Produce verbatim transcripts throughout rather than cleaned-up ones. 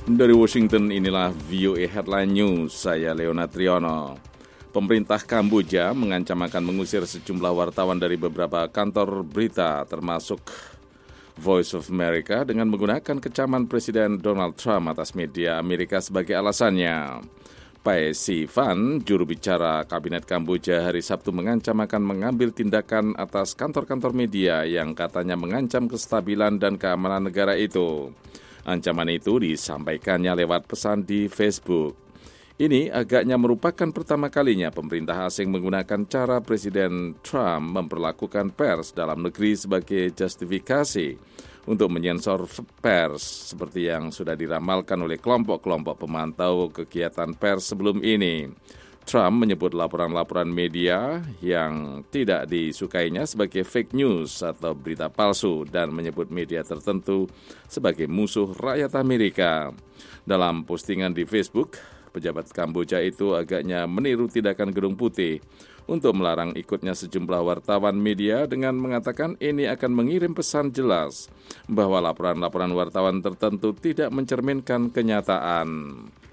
Dari Washington, inilah V O A Headline News, saya Leonard Triono. Pemerintah Kamboja mengancam akan mengusir sejumlah wartawan dari beberapa kantor berita, termasuk Voice of America, dengan menggunakan kecaman Presiden Donald Trump atas media Amerika sebagai alasannya. Pae Si Van, juru bicara Kabinet Kamboja, hari Sabtu mengancam akan mengambil tindakan atas kantor-kantor media yang katanya mengancam kestabilan dan keamanan negara itu. Ancaman itu disampaikannya lewat pesan di Facebook. Ini agaknya merupakan pertama kalinya pemerintah asing menggunakan cara Presiden Trump memperlakukan pers dalam negeri sebagai justifikasi untuk menyensor pers, seperti yang sudah diramalkan oleh kelompok-kelompok pemantau kegiatan pers sebelum ini. Trump menyebut laporan-laporan media yang tidak disukainya sebagai fake news atau berita palsu dan menyebut media tertentu sebagai musuh rakyat Amerika. Dalam postingan di Facebook, pejabat Kamboja itu agaknya meniru tindakan Gedung Putih untuk melarang ikutnya sejumlah wartawan media dengan mengatakan ini akan mengirim pesan jelas bahwa laporan-laporan wartawan tertentu tidak mencerminkan kenyataan.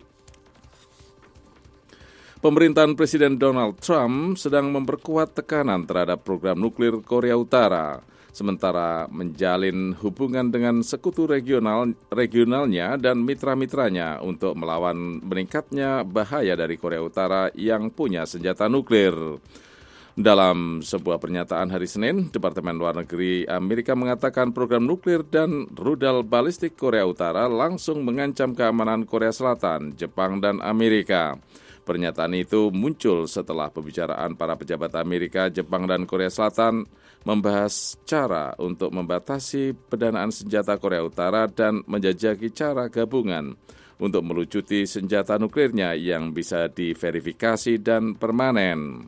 Pemerintahan Presiden Donald Trump sedang memperkuat tekanan terhadap program nuklir Korea Utara, sementara menjalin hubungan dengan sekutu regional regionalnya dan mitra-mitranya untuk melawan meningkatnya bahaya dari Korea Utara yang punya senjata nuklir. Dalam sebuah pernyataan hari Senin, Departemen Luar Negeri Amerika mengatakan program nuklir dan rudal balistik Korea Utara langsung mengancam keamanan Korea Selatan, Jepang, dan Amerika. Pernyataan itu muncul setelah pembicaraan para pejabat Amerika, Jepang, dan Korea Selatan membahas cara untuk membatasi pendanaan senjata Korea Utara dan menjajaki cara gabungan untuk melucuti senjata nuklirnya yang bisa diverifikasi dan permanen.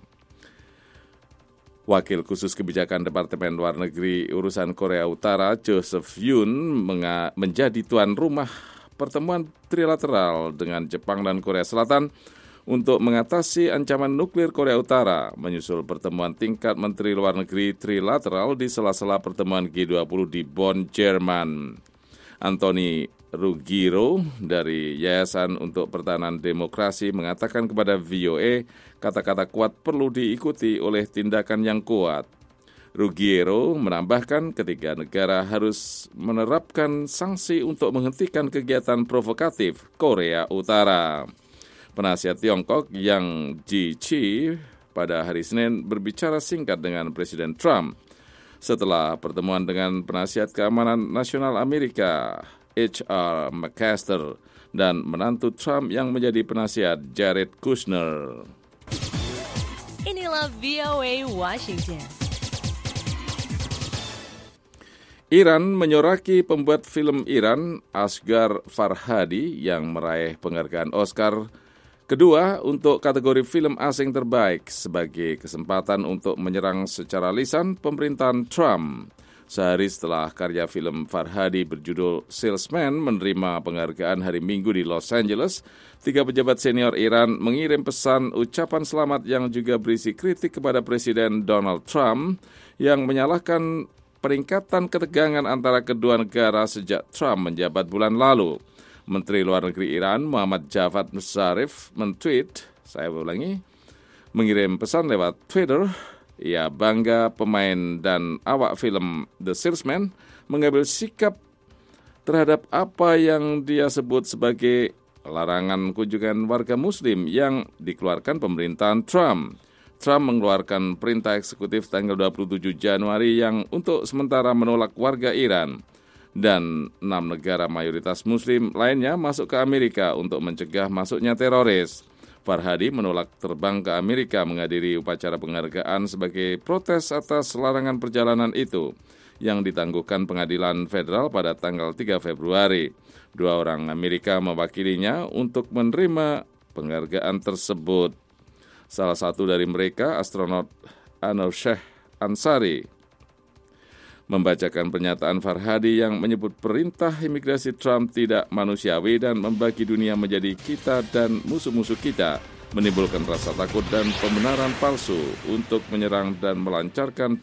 Wakil khusus kebijakan Departemen Luar Negeri Urusan Korea Utara, Joseph Yun, menga- menjadi tuan rumah pertemuan trilateral dengan Jepang dan Korea Selatan untuk mengatasi ancaman nuklir Korea Utara, menyusul pertemuan tingkat Menteri Luar Negeri trilateral di sela-sela pertemuan G dua puluh di Bonn, Jerman. Anthony Ruggiero dari Yayasan untuk Pertahanan Demokrasi mengatakan kepada V O A, kata-kata kuat perlu diikuti oleh tindakan yang kuat. Ruggiero menambahkan ketiga negara harus menerapkan sanksi untuk menghentikan kegiatan provokatif Korea Utara. Penasihat Tiongkok Yang Jiechi pada hari Senin berbicara singkat dengan Presiden Trump setelah pertemuan dengan penasihat keamanan nasional Amerika H R McMaster dan menantu Trump yang menjadi penasihat Jared Kushner. Inilah V O A Washington. Iran menyoraki pembuat film Iran Asghar Farhadi yang meraih penghargaan Oscar kedua untuk kategori film asing terbaik sebagai kesempatan untuk menyerang secara lisan pemerintahan Trump. Sehari setelah karya film Farhadi berjudul Salesman menerima penghargaan hari Minggu di Los Angeles, tiga pejabat senior Iran mengirim pesan ucapan selamat yang juga berisi kritik kepada Presiden Donald Trump yang menyalahkan peningkatan ketegangan antara kedua negara sejak Trump menjabat bulan lalu. Menteri Luar Negeri Iran Muhammad Javad Zarif men-tweet, saya ulangi, mengirim pesan lewat Twitter, ia bangga pemain dan awak film The Salesman mengambil sikap terhadap apa yang dia sebut sebagai larangan kunjungan warga muslim yang dikeluarkan pemerintahan Trump. Trump mengeluarkan perintah eksekutif tanggal dua puluh tujuh Januari yang untuk sementara menolak warga Iran. Dan enam negara mayoritas muslim lainnya masuk ke Amerika untuk mencegah masuknya teroris. Farhadi menolak terbang ke Amerika menghadiri upacara penghargaan sebagai protes atas larangan perjalanan itu yang ditangguhkan pengadilan federal pada tanggal tiga Februari. Dua orang Amerika mewakilinya untuk menerima penghargaan tersebut. Salah satu dari mereka, astronot Anousheh Ansari, membacakan pernyataan Farhadi yang menyebut perintah imigrasi Trump tidak manusiawi dan membagi dunia menjadi kita dan musuh-musuh kita, menimbulkan rasa takut dan pembenaran palsu untuk menyerang dan melancarkan